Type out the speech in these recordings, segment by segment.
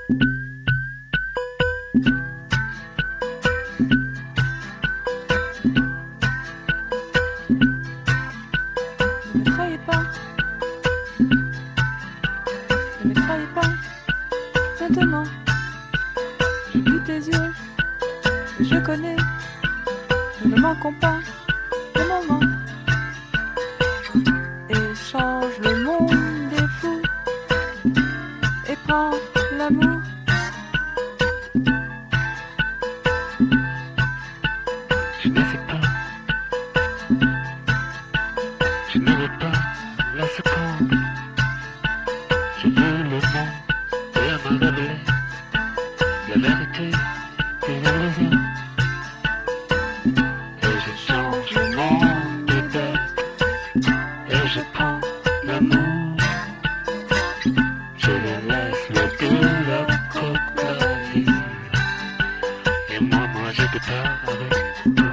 Ne me trahis pas, ne me trahis pas, maintenant. J'ai vu tes yeux, et je connais, nous ne manquons pas de moments. Et change le monde des fous, et prends l'amour. Je ne sais pas, je ne veux pas la seconde. Je veux le monde et la main révélée, la vérité des illusions. Et je change le monde des bêtes, et je prends l'amour. Je leur laisse le goût, leur coque, leur vie. Et moi je départ avec toi.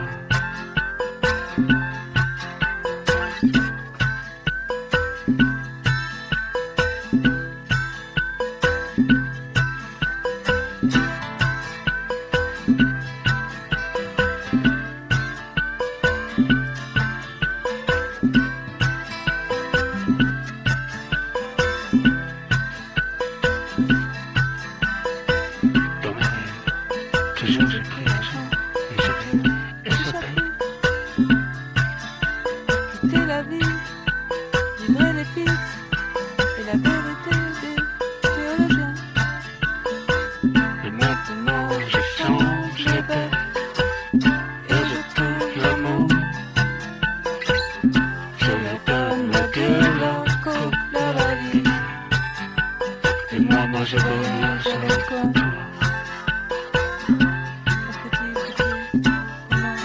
Dans mes rêves, toujours j'ai pris l'argent et je vais échapper. Quitter la vie, livrer les pistes et la vérité des théologiens. Et maintenant je change les bêtes et je trouve l'amour. Je leur donne la gueule, la coque, la vie. Et moi je voyage avec toi. Mon petit aimant.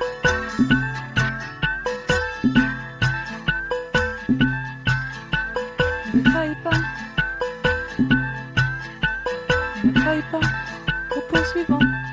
Ne me trahis pas, ne me trahis pas, au poursuivant.